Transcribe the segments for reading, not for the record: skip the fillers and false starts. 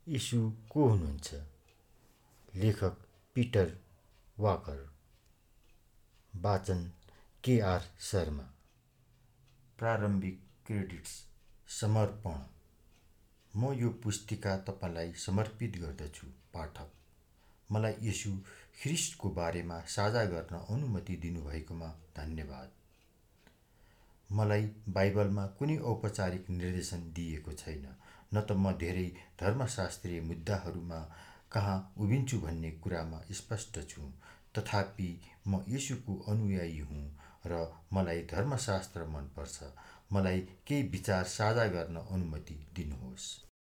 यीशु को हुनुहुन्छ? लेखक पिटर वाकर, वाचन के.आर. शर्मा। प्रारम्भिक क्रेडिट्स। समर्पण। म यो पुस्तिका तपाईँलाई समर्पित गर्दछु। पाठक, मलाई यीशु ख्रिस्टको बारेमा साझा गर्न अनुमति दिनुभएकोमा धन्यवाद। मलाई बाइबलमा कुनै औपचारिक निर्देशन दिएको छैन, न त म धेरै धर्मशास्त्रीय मुद्दाहरूमा कहाँ उभिन्छु भन्ने कुरामा स्पष्ट छु। तथापि म यीशुको अनुयायी हुँ र मलाई धर्मशास्त्र मनपर्छ। मलाई केही विचार साझा गर्न अनुमति दिनुहोस्।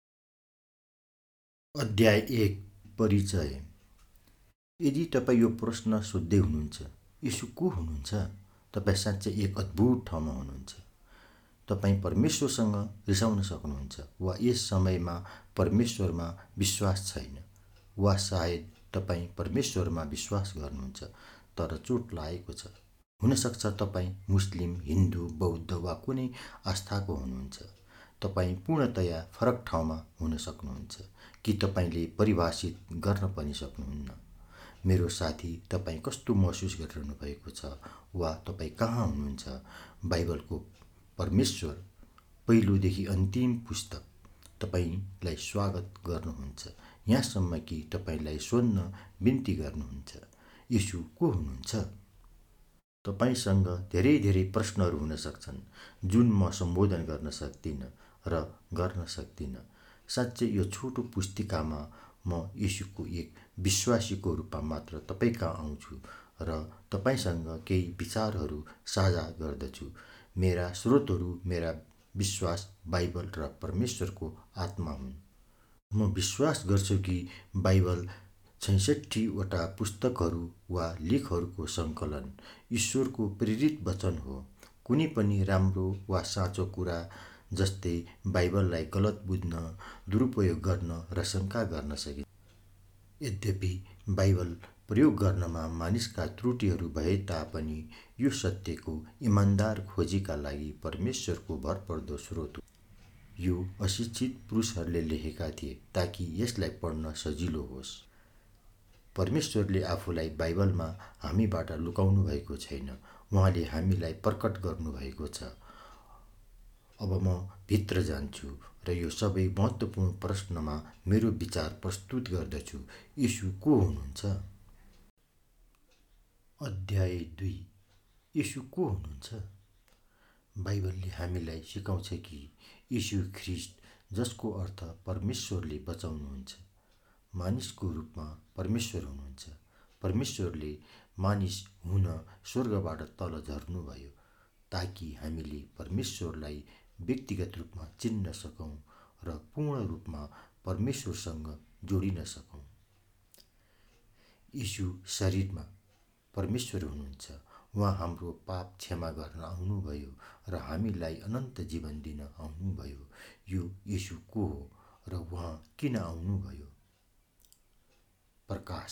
अध्याय 1। परिचय। यदि तपाईँ यो प्रश्न सोध्दै हुनुहुन्छ, यीशु को हुनुहुन्छ? तपाईँ साँच्चै एक अद्भुत ठाउँमा हुनुहुन्छ। तपाईँ परमेश्वरसँग रिसाउन सक्नुहुन्छ, वा यस समयमा परमेश्वरमा विश्वास छैन, वा सायद तपाईँ परमेश्वरमा विश्वास गर्नुहुन्छ तर चोट लागेको छ। हुनसक्छ तपाईँ मुस्लिम, हिन्दू, बौद्ध वा कुनै आस्थाको हुनुहुन्छ। तपाईँ पूर्णतया फरक ठाउँमा हुन सक्नुहुन्छ, कि तपाईँले परिभाषित गर्न पनि सक्नुहुन्न। मेरो साथी, तपाईँ कस्तो महसुस गरिरहनु भएको छ, वा तपाईँ कहाँ हुनुहुन्छ? बाइबलको परमेश्वर, पहिलोदेखि अन्तिम पुस्तक, तपाईँलाई स्वागत गर्नुहुन्छ, यहाँसम्म कि तपाईँलाई सोध्न बिन्ती गर्नुहुन्छ, यीशु को हुनुहुन्छ? तपाईसँग धेरै प्रश्नहरू हुन सक्छन् जुन म सम्बोधन गर्न सक्दिनँ र गर्न सक्दिनँ। साँच्चै यो छोटो पुस्तिकामा म यीशुको एक विश्वासीको रूपमा मात्र तपाईँकहाँ आउँछु र तपाईँसँग केही विचारहरू साझा गर्दछु। मेरा स्रोतहरू मेरा विश्वास, बाइबल र परमेश्वरको आत्मा हुन्। म विश्वास गर्छु कि बाइबल 66वटा पुस्तकहरू वा लेखहरूको सङ्कलन ईश्वरको प्रेरित वचन हो। कुनै पनि राम्रो वा साँचो कुरा जस्तै बाइबललाई गलत बुझ्न, दुरुपयोग गर्न र शङ्का गर्न सकिन्छ। यद्यपि बाइबल प्रयोग गर्नमा मानिसका त्रुटिहरू भए तापनि यो सत्यको इमान्दार खोजीका लागि परमेश्वरको भरपर्दो स्रोत हो। यो अशिक्षित पुरुषहरूले लेखेका थिए ताकि यसलाई पढ्न सजिलो होस्। परमेश्वरले आफूलाई बाइबलमा हामीबाट लुकाउनु भएको छैन, उहाँले हामीलाई प्रकट गर्नुभएको छ। अब म भित्र जान्छु र यो सबै महत्त्वपूर्ण प्रश्नमा मेरो विचार प्रस्तुत गर्दछु। यीशु को हुनुहुन्छ? अध्याय 2। यीशु को हुनुहुन्छ? बाइबलले हामीलाई सिकाउँछ कि यीशु ख्रिस्ट, जसको अर्थ परमेश्वरले बचाउनुहुन्छ, मानिसको रूपमा परमेश्वर हुनुहुन्छ। परमेश्वरले मानिस हुन स्वर्गबाट तल झर्नुभयो ताकि हामीले परमेश्वरलाई व्यक्तिगत रूपमा चिन्न सकौँ र पूर्ण रूपमा परमेश्वरसँग जोडिन सकौँ। यीशु शरीरमा परमेश्वर हुनुहुन्छ। उहाँ हाम्रो पाप क्षमा गर्न आउनुभयो र हामीलाई अनन्त जीवन दिन आउनुभयो। यो यीशु को हो र उहाँ किन आउनुभयो? प्रकाश।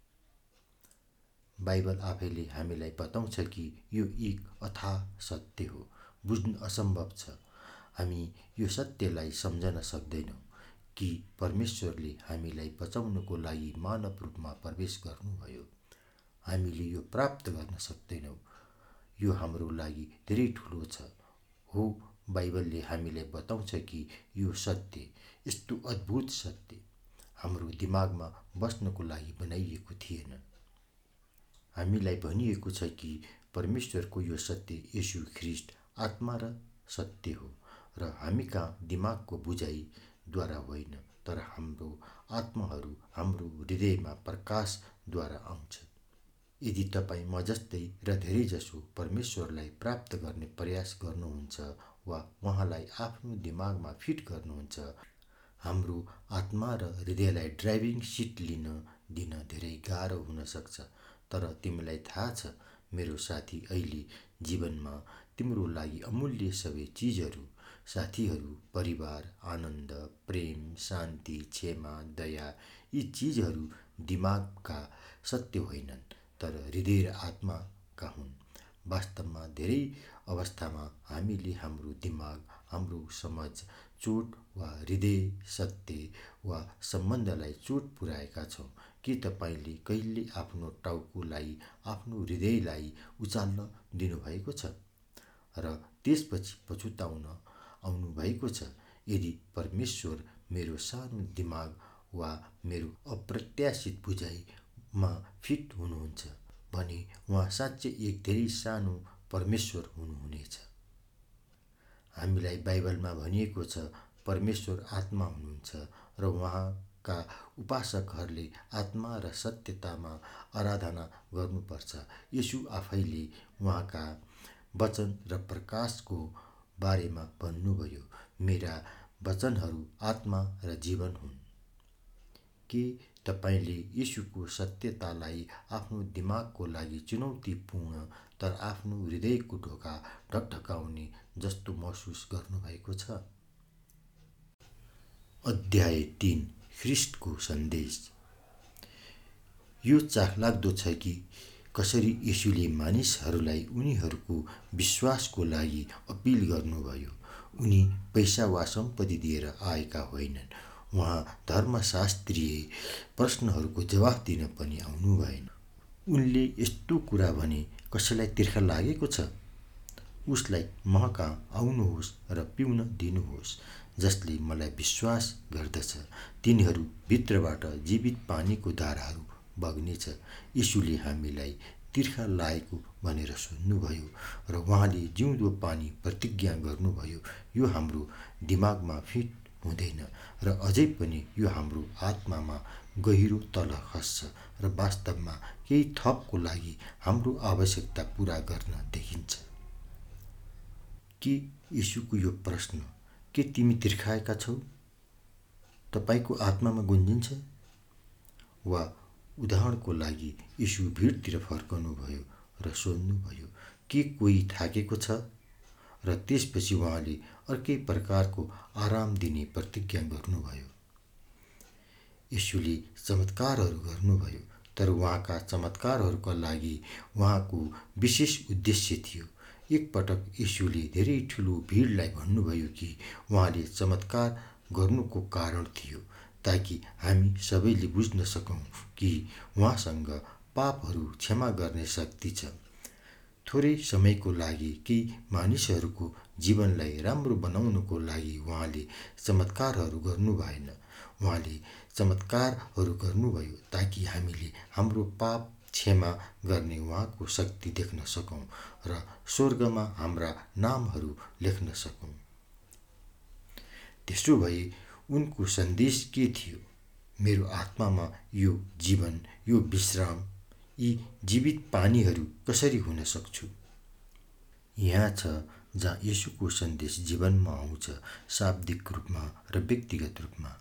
बाइबल आफैले हामीलाई बताउँछ कि यो एक अथाह सत्य हो, बुझ्नु असम्भव छ। हामी यो सत्यलाई सम्झन सक्दैनौँ कि परमेश्वरले हामीलाई बचाउनको लागि मानव रूपमा प्रवेश गर्नुभयो। हामीले यो प्राप्त गर्न सक्दैनौँ। यो हाम्रो लागि धेरै ठुलो छ। हो, बाइबलले हामीलाई बताउँछ कि यो सत्य, यस्तो अद्भुत सत्य, हाम्रो दिमागमा बस्नको लागि बनाइएको थिएन। हामीलाई भनिएको छ कि परमेश्वरको यो सत्य यीशु ख्रिस्ट आत्मा र सत्य हो र हामीका दिमागको बुझाइद्वारा होइन, तर हाम्रो आत्माहरू हाम्रो हृदयमा प्रकाशद्वारा आउँछ। यदि तपाईँ म जस्तै र धेरैजसो परमेश्वरलाई प्राप्त गर्ने प्रयास गर्नुहुन्छ वा उहाँलाई आफ्नो दिमागमा फिट गर्नुहुन्छ, हाम्रो आत्मा र हृदयलाई ड्राइभिङ सिट लिन दिन धेरै गाह्रो हुन सक्छ। तर तिमीलाई थाहा छ, मेरो साथी, अहिले जीवनमा तिम्रो लागि अमूल्य सबै चिजहरू, साथीहरू, परिवार, आनन्द, प्रेम, शान्ति, क्षमा, दया, यी चिजहरू दिमागका सत्य होइनन्, तर हृदय र आत्माका हुन्। वास्तवमा धेरै अवस्थामा हामीले हाम्रो दिमाग, हाम्रो समझ चोट वा हृदय, सत्य वा सम्बन्धलाई चोट पुर्याएका छौँ? के तपाईँले कहिले आफ्नो टाउकोलाई, आफ्नो हृदयलाई उचाल्न दिनुभएको छ र त्यसपछि पछुताउन आउनुभएको छ? यदि परमेश्वर मेरो सानो दिमाग वा मेरो अप्रत्याशित बुझाइमा फिट हुनुहुन्छ भने उहाँ साँच्चै एक धेरै सानो परमेश्वर हुनुहुनेछ। हामीलाई बाइबलमा भनिएको छ, परमेश्वर आत्मा हुनुहुन्छ र उहाँका उपासकहरूले आत्मा र सत्यतामा आराधना गर्नुपर्छ। येशू आफैले उहाँका वचन र प्रकाशको बारेमा भन्नुभयो, मेरा वचनहरू आत्मा र जीवन हुन्। के तपाईँले येशूको सत्यतालाई आफ्नो दिमागको लागि चुनौतीपूर्ण तर आफ्नो हृदयको ढोका ढकढकाउने जस्तो महसुस गर्नुभएको छ? अध्याय 3 ख्रिस्टको सन्देश। यो चाखलाग्दो छ कि कसरी येशूले मानिसहरूलाई उनीहरूको विश्वासको लागि अपिल गर्नुभयो। उनी पैसा वा सम्पत्ति दिएर आएका होइनन्। उहाँ धर्मशास्त्रीय प्रश्नहरूको जवाफ दिन पनि आउनु भएन। उनले यस्तो कुरा भने, कसैलाई तिर्खा लागेको छ? उसलाई महकहाँ आउनुहोस् र पिउन दिनुहोस्। जसले मलाई विश्वास गर्दछ, तिनीहरू भित्रबाट जीवित पानीको धाराहरू बग्नेछ। येशूले हामीलाई तिर्खा लागेको भनेर सोध्नुभयो र उहाँले जिउँदो पानी प्रतिज्ञा गर्नुभयो। यो हाम्रो दिमागमा फिट हुँदैन र अझै पनि यो हाम्रो आत्मामा गहिरो तल खस्छ र वास्तवमा केही थपको लागि हाम्रो आवश्यकता पूरा गर्न देखिन्छ। के येशूको यो प्रश्न, के तिमी तिर्खाएका छौ, तपाईँको आत्मामा गुन्जिन्छ? वा उदाहरणको लागि येशू भिडतिर फर्कनुभयो र सोध्नुभयो, के कोही थाकेको छ? र त्यसपछि उहाँले अर्कै प्रकारको आराम दिने प्रतिज्ञा गर्नुभयो। येशूले चमत्कारहरू गर्नुभयो, तर उहाँका चमत्कारहरूका लागि उहाँको विशेष उद्देश्य थियो। एकपटक येशूले धेरै ठुलो भिडलाई भन्नुभयो कि उहाँले चमत्कार गर्नुको कारण थियो ताकि हामी सबैले बुझ्न सकौँ कि उहाँसँग पापहरू क्षमा गर्ने शक्ति छ। थोरै समयको लागि केही मानिसहरूको जीवनलाई राम्रो बनाउनको लागि उहाँले चमत्कारहरू गर्नु भएन। उहाँले चमत्कारहरू गर्नुभयो ताकि हामीले हाम्रो पाप क्षमा गर्ने उहाँको शक्ति देख्न सकौँ र स्वर्गमा हाम्रा नामहरू लेख्न सकौँ। त्यसो भए उनको सन्देश के थियो? मेरो आत्मामा यो जीवन, यो विश्राम, यी जीवित पानीहरू कसरी हुन सक्छु? यहाँ छ जहाँ येशूको सन्देश जीवनमा आउँछ, शाब्दिक रूपमा र व्यक्तिगत रूपमा।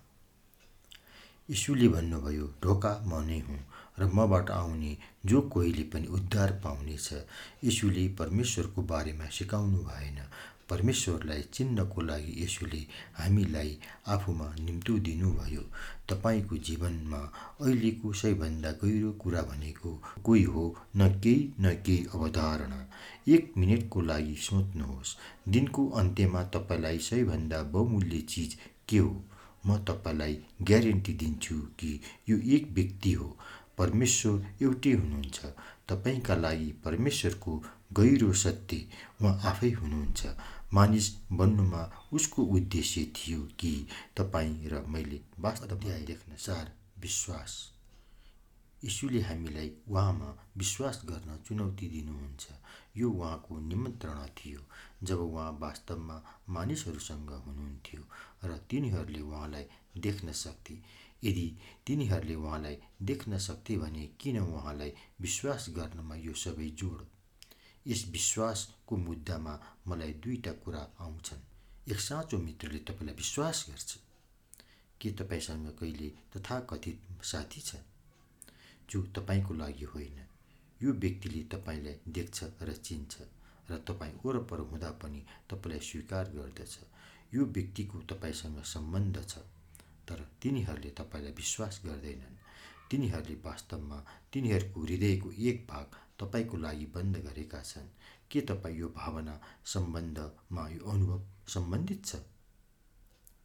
येशूले भन्नुभयो, ढोका म नै हुँ र मबाट आउने जो कोहीले पनि उद्धार पाउनेछ। येशूले परमेश्वरको बारेमा सिकाउनु भएन। परमेश्वरलाई चिन्नको लागि येशूले हामीलाई आफूमा निम्तो दिनुभयो। तपाईँको जीवनमा अहिलेको सबैभन्दा गहिरो कुरा भनेको कोही हो न केही अवधारणा। 1 मिनेटको लागि सोच्नुहोस्, दिनको अन्त्यमा तपाईँलाई सबैभन्दा बहुमूल्य चिज के हो? म तपाईँलाई ग्यारेन्टी दिन्छु कि यो एक व्यक्ति हो। परमेश्वर एउटै हुनुहुन्छ। तपाईँका लागि परमेश्वरको गहिरो सत्य उहाँ आफै हुनुहुन्छ। मानिस बन्नुमा उसको उद्देश्य थियो कि तपाईँ र मैले वास्तवमा देख्न। 4 विश्वास। येशूले हामीलाई उहाँमा विश्वास गर्न चुनौती दिनुहुन्छ। यो उहाँको निमन्त्रणा थियो जब उहाँ वास्तवमा मानिसहरूसँग हुनुहुन्थ्यो र तिनीहरूले उहाँलाई देख्न सक्थे। यदि तिनीहरूले उहाँलाई देख्न सक्थे भने किन उहाँलाई विश्वास गर्नमा यो सबै जोड? यस विश्वासको मुद्दामा मलाई 2टा कुरा आउँछन्। एक साँचो मित्रले तपाईँलाई विश्वास गर्छ। के तपाईँसँग कहिले तथाकथित साथी छ जो तपाईँको लागि होइन? यो व्यक्तिले तपाईँलाई देख्छ र चिन्छ र तपाईँ वरपर हुँदा पनि तपाईँलाई स्वीकार गर्दछ। यो व्यक्तिको तपाईँसँग सम्बन्ध छ, तर तिनीहरूले तपाईँलाई विश्वास गर्दैनन्। तिनीहरूले वास्तवमा तिनीहरूको हृदयको एक भाग तपाईँको लागि बन्द गरेका छन्। के तपाईँ यो भावना सम्बन्धमा यो अनुभव सम्बन्धित छ?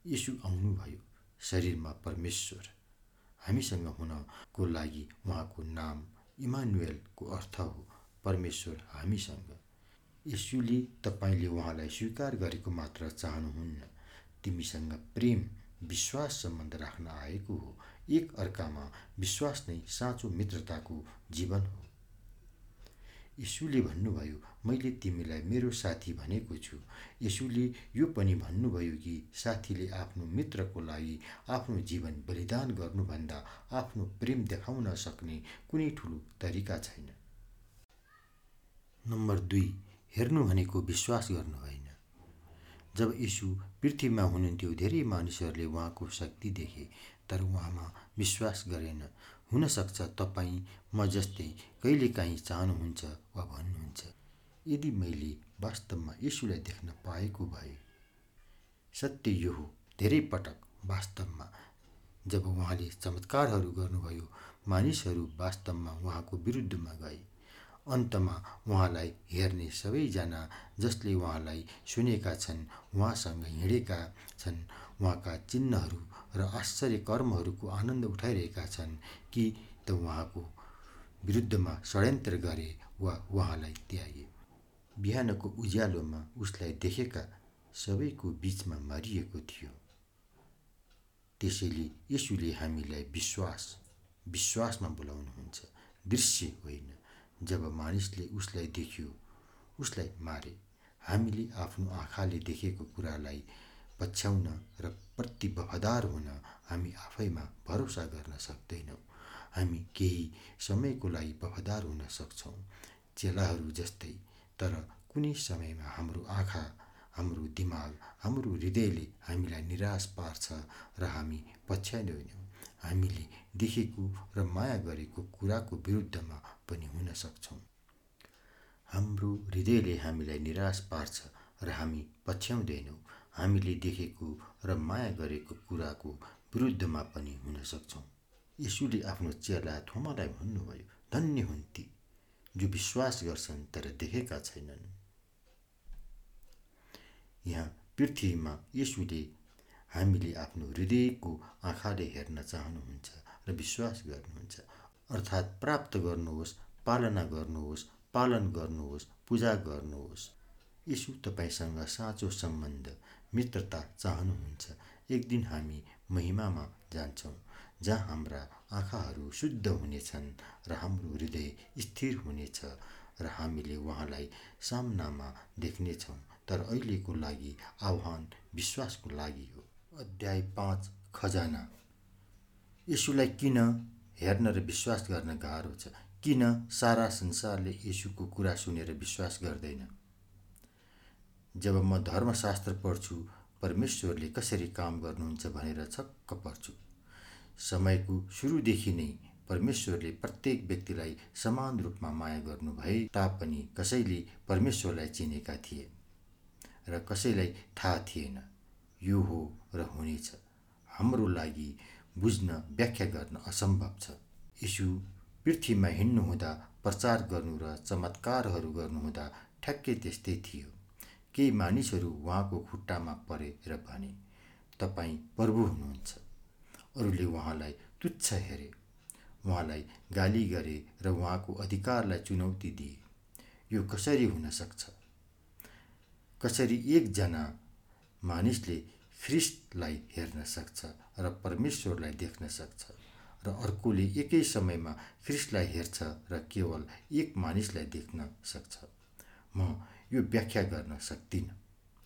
येशू आउनुभयो, शरीरमा परमेश्वर हामीसँग हुनको लागि। उहाँको नाम इमानुएलको अर्थ हो परमेश्वर हामीसँग। येशूले तपाईँले उहाँलाई स्वीकार गरेको मात्र चाहनुहुन्न, तिमीसँग प्रेम विश्वास सम्बन्ध राख्न आएको हो। एक अर्कामा विश्वास नै साँचो मित्रताको जीवन हो। येशूले भन्नुभयो, मैले तिमीलाई मेरो साथी भनेको छु। येशूले यो पनि भन्नुभयो कि साथीले आफ्नो मित्रको लागि आफ्नो जीवन बलिदान गर्नुभन्दा आफ्नो प्रेम देखाउन सक्ने कुनै ठुलो तरिका छैन। नम्बर 2, हेर्नु भनेको विश्वास गर्नु होइन। जब येशू पृथ्वीमा हुनुहुन्थ्यो, धेरै मानिसहरूले उहाँको शक्ति देखे, तर उहाँमा विश्वास गरेन। हुन सक्छ तपाईँ म जस्तै कहिलेकाहीँ चाहनुहुन्छ वा भन्नुहुन्छ, यदि मैले वास्तवमा येशूलाई देख्न पाएको भए। सत्य यो हो, धेरै पटक वास्तवमा जब उहाँले चमत्कारहरू गर्नुभयो, मानिसहरू वास्तवमा उहाँको विरुद्धमा गए। अन्तमा उहाँलाई हेर्ने सबैजना जसले उहाँलाई सुनेका छन्, उहाँसँग हिँडेका छन्, उहाँका चिन्हहरू र आश्चर्य कर्महरूको आनन्द उठाइरहेका छन् कि त उहाँको विरुद्धमा षड्यन्त्र गरे वा उहाँलाई त्यागे। बिहानको उज्यालोमा उसलाई देखेका सबैको बीचमा मारिएको थियो। त्यसैले येशूले हामीलाई विश्वासमा बोलाउनुहुन्छ, दृश्य होइन। जब मानिसले उसलाई देख्यो, उसलाई मारे। हामीले आफ्नो आँखाले देखेको कुरालाई पछ्याउन र प्रति वफादार हुन हामी आफैमा भरोसा गर्न सक्दैनौँ। हामी केही समयको लागि वफादार हुन सक्छौँ, चेलाहरू जस्तै, तर कुनै समयमा हाम्रो आँखा, हाम्रो दिमाग, हाम्रो हृदयले हामीलाई निराश पार्छ र हामी पछ्याउँदैनौँ। हामीले देखेको र माया गरेको कुराको विरुद्धमा पनि हुन सक्छौँ। हाम्रो हृदयले हामीलाई निराश पार्छ र हामी पछ्याउँदैनौँ। हामीले देखेको र माया गरेको कुराको विरुद्धमा पनि हुन सक्छौँ। येशूले आफ्नो चेला थोमालाई भन्नुभयो, धन्य हुन् ती जो विश्वास गर्छन् तर देखेका छैनन्। यहाँ पृथ्वीमा येशूले हामीले आफ्नो हृदयको आँखाले हेर्न चाहनुहुन्छ र विश्वास गर्नुहुन्छ, अर्थात् प्राप्त गर्नुहोस्, पालना गर्नुहोस्, पालन गर्नुहोस्, पूजा गर्नुहोस्। येशू तपाईँसँग साँचो सम्बन्ध, मित्रता चाहनुहुन्छ। एक दिन हामी महिमामा जान्छौँ, जहाँ हाम्रा आँखाहरू शुद्ध हुनेछन् र हाम्रो हृदय स्थिर हुनेछ र हामीले उहाँलाई सामनामा देख्नेछौँ। तर अहिलेको लागि आह्वान विश्वासको लागि हो। अध्याय 5, खजाना। येशूलाई किन हेर्न र विश्वास गर्न गाह्रो छ? किन सारा संसारले येशूको कुरा सुनेर विश्वास गर्दैन? जब म धर्मशास्त्र पढ्छु, परमेश्वरले कसरी काम गर्नुहुन्छ भनेर छक्क पर्छु। समयको सुरुदेखि नै परमेश्वरले प्रत्येक व्यक्तिलाई समान रूपमा माया गर्नु भए तापनि कसैले परमेश्वरलाई चिनेका थिए र कसैलाई थाहा थिएन। यो हो र हुनेछ। हाम्रो लागि बुझ्न, व्याख्या गर्न असम्भव छ। येशू पृथ्वीमा हिँड्नुहुँदा, प्रचार गर्नु र चमत्कारहरू गर्नुहुँदा ठ्याक्कै त्यस्तै थियो। केही मानिसहरू उहाँको खुट्टामा परे र भने, तपाईँ प्रभु हुनुहुन्छ। अरूले उहाँलाई तुच्छ हेरे, उहाँलाई गाली गरे र उहाँको अधिकारलाई चुनौती दिए। यो कसरी हुन सक्छ? कसरी एकजना मानिसले ख्रिस्टलाई हेर्न सक्छ र परमेश्वरलाई देख्न सक्छ र अर्कोले एकै समयमा ख्रिस्टलाई हेर्छ र केवल एक मानिसलाई देख्न सक्छ? म यो व्याख्या गर्न सक्दिनँ।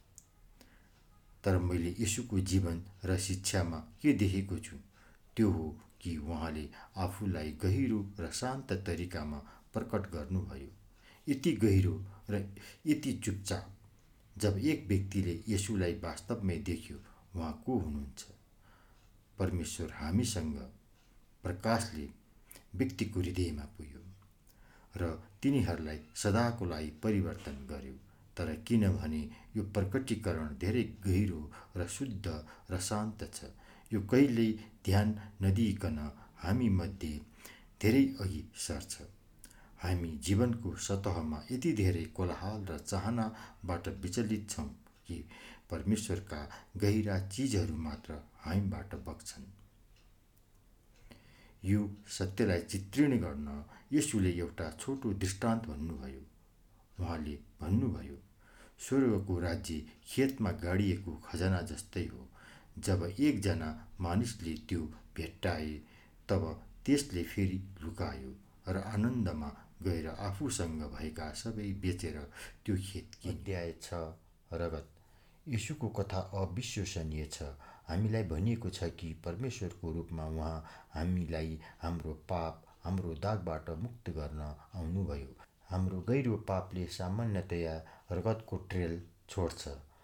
तर मैले येशूको जीवन र शिक्षामा के देखेको छु, त्यो हो कि उहाँले आफूलाई गहिरो र शान्त तरिकामा प्रकट गर्नुभयो। यति गहिरो र यति चुपचाप। जब एक व्यक्तिले येशूलाई वास्तवमै देख्यो, उहाँ को हुनुहुन्छ? परमेश्वर हामीसँग प्रकाशले व्यक्तिको हृदयमा पुग्यो र तिनीहरूलाई सदाको लागि परिवर्तन गर्यो। तर किनभने यो प्रकटीकरण धेरै गहिरो र शुद्ध र शान्त छ, यो कहिल्यै ध्यान नदिइकन हामीमध्ये धेरै अघि सर्छ। हामी जीवनको सतहमा यति धेरै कोलाहल र चाहनाबाट विचलित छौँ कि परमेश्वरका गहिरा चिजहरू मात्र हामीबाट बग्छन्। यो सत्यलाई चित्रण गर्न येशूले एउटा छोटो दृष्टान्त भन्नुभयो। उहाँले भन्नुभयो, स्वर्गको राज्य खेतमा गाडिएको खजाना जस्तै हो। जब एकजना मानिसले त्यो भेट्टाए तब त्यसले फेरि लुकायो र आनन्दमा गएर आफूसँग भएका सबै बेचेर त्यो खेत किन्यो। अध्याय 6 रगत। येशूको कथा अविश्वसनीय छ। हामीलाई भनिएको छ कि परमेश्वरको रूपमा उहाँ हामीलाई हाम्रो पाप, हाम्रो दागबाट मुक्त गर्न आउनुभयो। हाम्रो गहिरो पापले सामान्यतया रगतको ट्रेल छोड्छ।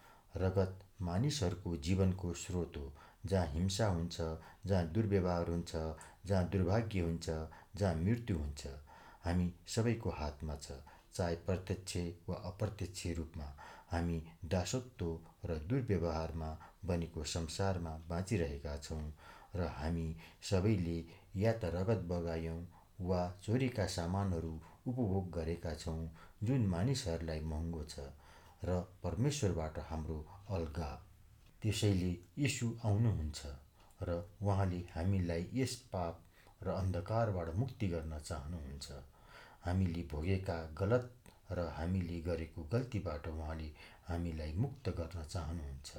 रगत मानिसहरूको जीवनको स्रोत हो। जहाँ हिंसा हुन्छ, जहाँ दुर्व्यवहार हुन्छ, जहाँ दुर्भाग्य हुन्छ, जहाँ मृत्यु हुन्छ, हामी सबैको हातमा छ। चाहे प्रत्यक्ष वा अप्रत्यक्ष रूपमा हामी दासत्व र दुर्व्यवहारमा बनेको संसारमा बाँचिरहेका छौँ र हामी सबैले या त रगत बगायौँ वा चोरीका सामानहरू उपभोग गरेका छौँ जुन मानिसहरूलाई महँगो छ र परमेश्वरबाट हाम्रो अलगाव। त्यसैले येशू आउनुहुन्छ र उहाँले हामीलाई यस पाप र अन्धकारबाट मुक्ति गर्न चाहनुहुन्छ। हामीले भोगेका गलत र हामीले गरेको गल्तीबाट उहाँले हामीलाई मुक्त गर्न चाहनुहुन्छ।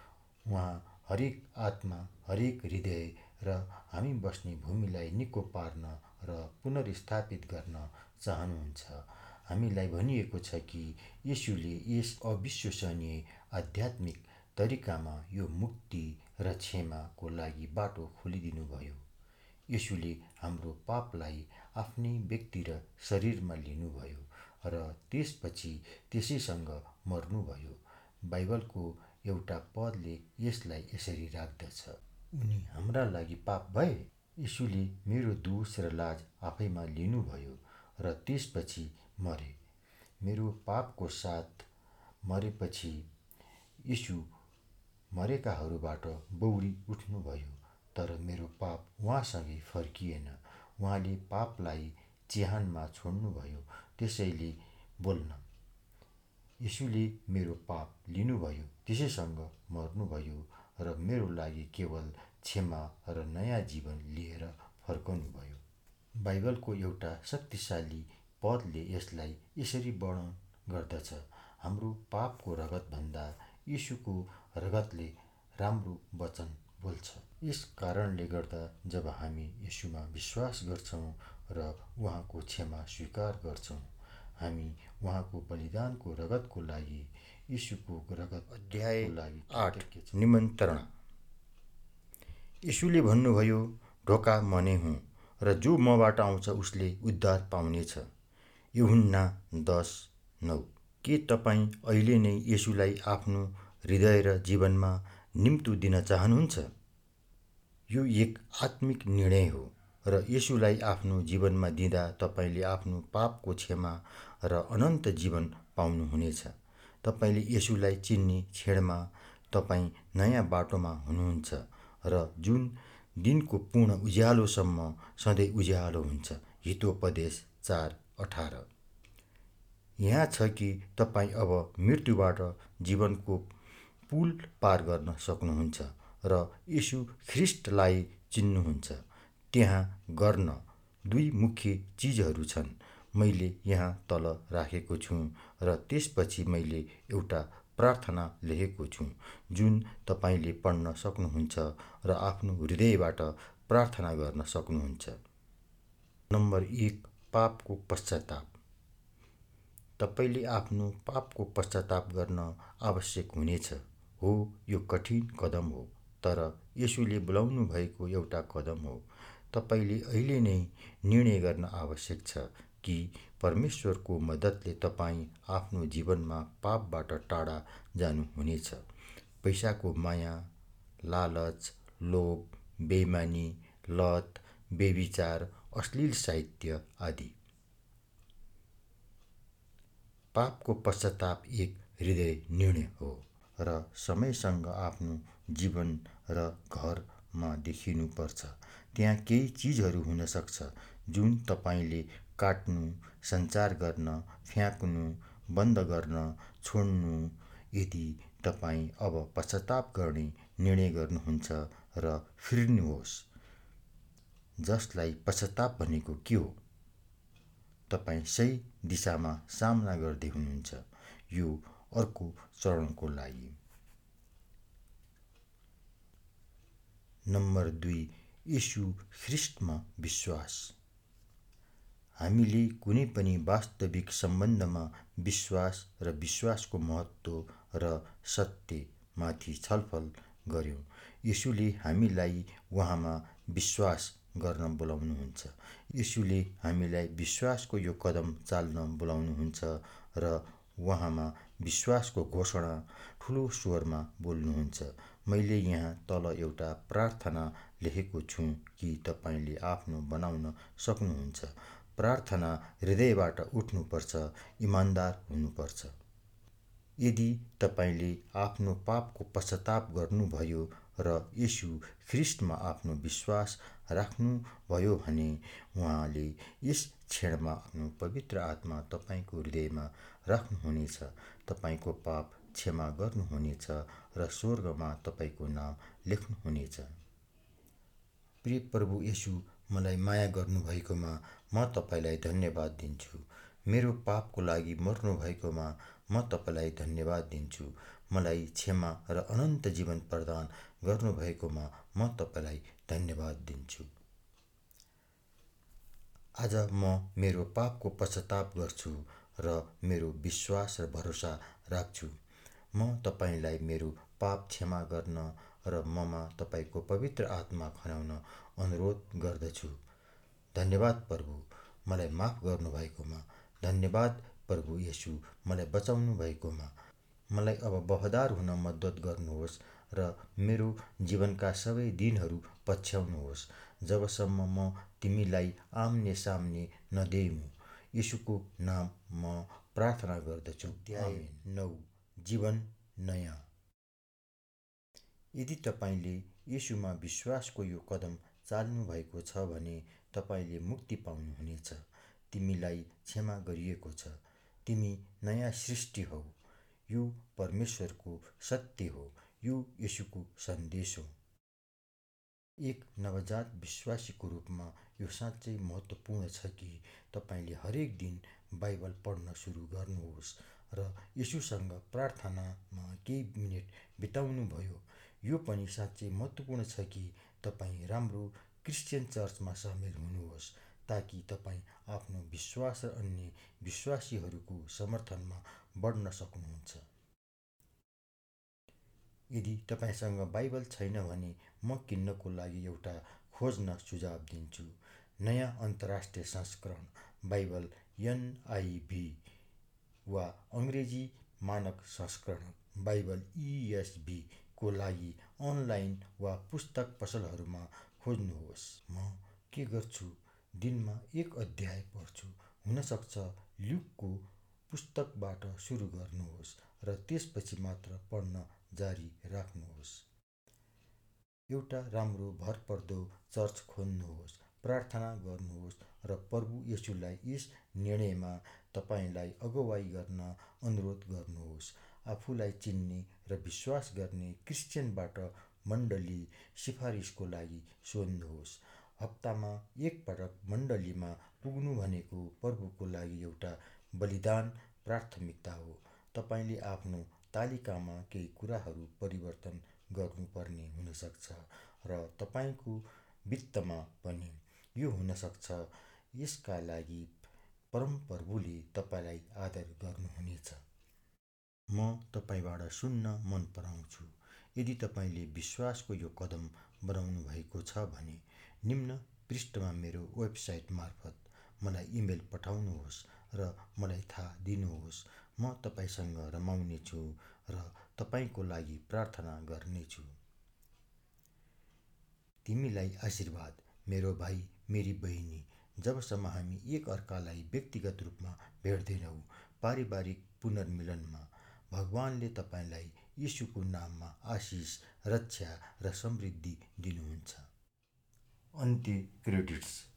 उहाँ हरेक आत्मा, हरेक हृदय र हामी बस्ने भूमिलाई निको पार्न र पुनर्स्थापित गर्न चाहनुहुन्छ। हामीलाई भनिएको छ कि येशूले यस अविश्वसनीय आध्यात्मिक तरिकामा यो मुक्ति र क्षमाको लागि बाटो खोलिदिनुभयो। येशूले हाम्रो पापलाई आफ्नै व्यक्ति र शरीरमा लिनुभयो र त्यसपछि त्यसैसँग मर्नुभयो। बाइबलको एउटा पदले यसलाई यसरी राख्दछ, उनी हाम्रा लागि पाप भए। येशूले मेरो दोष र लाज आफैमा लिनुभयो र त्यसपछि मरे। मेरो पापको साथ मरेपछि येशू मरेकाहरूबाट बौरी उठ्नुभयो, तर मेरो पाप उहाँसँगै फर्किएन। उहाँले पापलाई चिहानमा छोड्नुभयो। त्यसैले बोल्न, येशूले मेरो पाप लिनुभयो, त्यसैसँग मर्नुभयो र मेरो लागि केवल क्षमा र नयाँ जीवन लिएर फर्कनुभयो। बाइबलको एउटा शक्तिशाली पदले यसलाई यसरी वर्णन गर्दछ, हाम्रो पापको रगतभन्दा येशूको रगतले राम्रो वचन बोल्छ। यस कारणले गर्दा जब हामी येशूमा विश्वास गर्छौँ र उहाँको क्षमा स्वीकार गर्छौँ, हामी उहाँको बलिदानको रगतको लागि, येशूको रगतको लागि 8 निमन्त्रणा। येशूले भन्नुभयो, ढोका म नै हुँ र जो मबाट आउँछ उसले उद्धार पाउनेछ। यूहन्ना 10:9। के तपाईँ अहिले नै येशूलाई आफ्नो हृदय र जीवनमा निम्तो दिन चाहनुहुन्छ? यो एक आत्मिक निर्णय हो र येशूलाई आफ्नो जीवनमा दिँदा तपाईँले आफ्नो पापको क्षमा र अनन्त जीवन पाउनुहुनेछ। तपाईँले येशूलाई चिन्ने क्षणमा तपाईँ नयाँ बाटोमा हुनुहुन्छ र जुन दिनको पूर्ण उज्यालोसम्म सधैँ उज्यालो हुन्छ। हितोपदेश 4:18। यहाँ छ कि तपाईँ अब मृत्युबाट जीवनको पुल पार गर्न सक्नुहुन्छ र येशू ख्रिस्टलाई चिन्नुहुन्छ। त्यहाँ गर्न दुई मुख्य चिजहरू छन्। मैले यहाँ तल राखेको छु र त्यसपछि मैले एउटा प्रार्थना लेखेको छु जुन तपाईँले पढ्न सक्नुहुन्छ र आफ्नो हृदयबाट प्रार्थना गर्न सक्नुहुन्छ। नम्बर 1, पापको पश्चाताप। तपाईँले आफ्नो पापको पश्चाताप गर्न आवश्यक हुनेछ। हो, यो कठिन कदम हो, तर येशूले बोलाउनु भएको एउटा कदम हो। तपाईँले अहिले नै निर्णय गर्न आवश्यक छ कि परमेश्वरको मद्दतले तपाईँ आफ्नो जीवनमा पापबाट टाढा जानुहुनेछ। पैसाको माया, लालच, लोभ, बेइमानी, लत, व्यभिचार, अश्लील साहित्य आदि। पापको पश्चाताप एक हृदय निर्णय हो र समयसँग आफ्नो जीवन र घरमा देखिनुपर्छ। त्यहाँ केही चिजहरू हुन सक्छ जुन तपाईँले काट्नु, सञ्चार गर्न, फ्याँक्नु, बन्द गर्न, छोड्नु। यदि तपाईँ अब पश्चाताप गर्ने निर्णय गर्नुहुन्छ र फिर्नुहोस्। जसलाई पश्चाताप भनेको के हो? तपाईँ सही दिशामा सामना गर्दै हुनुहुन्छ यो अर्को चरणको लागि। नम्बर 2, येशू ख्रिस्टमा विश्वास। हामीले कुनै पनि वास्तविक सम्बन्धमा विश्वास र विश्वासको महत्त्व र सत्यमाथि छलफल गर्यौँ। येशूले हामीलाई उहाँमा विश्वास गर्न बोलाउनुहुन्छ। येशूले हामीलाई विश्वासको यो कदम चाल्न बोलाउनुहुन्छ र उहाँमा विश्वासको घोषणा ठुलो स्वरमा बोल्नुहुन्छ। मैले यहाँ तल एउटा प्रार्थना लेखेको छु कि तपाईँले आफ्नो बनाउन सक्नुहुन्छ। प्रार्थना हृदयबाट उठ्नुपर्छ, इमान्दार हुनुपर्छ। यदि तपाईँले आफ्नो पापको पश्चाताप गर्नुभयो र येशू ख्रिस्टमा आफ्नो विश्वास राख्नुभयो भने उहाँले यस क्षणमा आफ्नो पवित्र आत्मा तपाईँको हृदयमा राख्नुहुनेछ, तपाईँको पाप क्षमा गर्नुहुनेछ र स्वर्गमा तपाईँको नाम लेख्नुहुनेछ। प्रिय प्रभु येशू, मलाई माया गर्नुभएकोमा म तपाईँलाई धन्यवाद दिन्छु। मेरो पापको लागि मर्नुभएकोमा म तपाईँलाई धन्यवाद दिन्छु। मलाई क्षमा र अनन्त जीवन प्रदान गर्नुभएकोमा म तपाईँलाई धन्यवाद दिन्छु। आज म मेरो पापको पश्चाताप गर्छु र मेरो विश्वास र भरोसा राख्छु। म तपाईँलाई मेरो पाप क्षमा गर्न र ममा तपाईँको पवित्र आत्मा खनाउन अनुरोध गर्दछु। धन्यवाद प्रभु, मलाई माफ गर्नुभएकोमा। धन्यवाद प्रभु येशू, मलाई बचाउनु भएकोमा। मलाई अब वफादार हुन मद्दत गर्नुहोस् र मेरो जीवनका सबै दिनहरू पछ्याउनुहोस् जबसम्म म तिमीलाई आम्ने सामने नदेऊ। येशूको नाम म प्रार्थना गर्दछु। अध्याय 9, जीवन नयाँ। यदि तपाईँले येशूमा विश्वासको यो कदम चाल्नुभएको छ भने तपाईँले मुक्ति पाउनुहुनेछ। तिमीलाई क्षमा गरिएको छ। तिमी नयाँ सृष्टि हौ। यो परमेश्वरको सत्य हो। यो येशूको सन्देश हो। एक नवजात विश्वासीको रूपमा यो साँच्चै महत्त्वपूर्ण छ कि तपाईँले हरेक दिन बाइबल पढ्न सुरु गर्नुहोस् र येशूसँग प्रार्थनामा केही मिनेट बिताउनुभयो। यो पनि साँच्चै महत्त्वपूर्ण छ कि तपाईँ राम्रो क्रिस्चियन चर्चमा सामेल हुनुहोस् ताकि तपाईँ आफ्नो विश्वास र अन्य विश्वासीहरूको समर्थनमा बढ्न सक्नुहुन्छ। यदि तपाईँसँग बाइबल छैन भने म किन्नको लागि एउटा खोज्न सुझाव दिन्छु। नयाँ अन्तर्राष्ट्रिय संस्करण बाइबल NIV वा अङ्ग्रेजी मानक संस्करण बाइबल ESV को लागि अनलाइन वा पुस्तक पसलहरूमा खोज्नुहोस्। म के गर्छु? दिनमा एक अध्याय पढ्छु। हुनसक्छ ल्युकको पुस्तकबाट सुरु गर्नुहोस् र त्यसपछि मात्र पढ्न जारी राख्नुहोस्। एउटा राम्रो भरपर्दो चर्च खोज्नुहोस्, प्रार्थना गर्नुहोस् र प्रभु येशूलाई यस निर्णयमा तपाईँलाई अगुवाई गर्न अनुरोध गर्नुहोस्। आफूलाई चिन्ने र विश्वास गर्ने क्रिस्चियनबाट मण्डली सिफारिसको लागि सोध्नुहोस्। हप्तामा एक पटक मण्डलीमा पुग्नु भनेको प्रभुको लागि एउटा बलिदान प्राथमिकता हो। तपाईँले आफ्नो तालिकामा केही कुराहरू परिवर्तन गर्नुपर्ने हुनसक्छ र तपाईँको वित्तमा पनि। यो हुनसक्छ यसका लागि परमप्रभुले तपाईँलाई आदर गर्नुहुनेछ। म तपाईँबाट सुन्न मन पराउँछु। यदि तपाईँले विश्वासको यो कदम बनाउनु भएको छ भने निम्न पृष्ठमा मेरो वेबसाइट मार्फत मलाई इमेल पठाउनुहोस् र मलाई थाहा दिनुहोस्। म तपाईँसँग रमाउनेछु र तपाईँको लागि प्रार्थना गर्नेछु। तिमीलाई आशीर्वाद, मेरो भाइ, मेरी बहिनी। जबसम्म हामी एक अर्कालाई व्यक्तिगत रूपमा भेट्दैनौँ, पारिवारिक पुनर्मिलनमा, भगवानले तपाईँलाई येशूको नाममा आशिष, रक्षा र समृद्धि दिनुहुन्छ। अन्त्य क्रेडिट्स।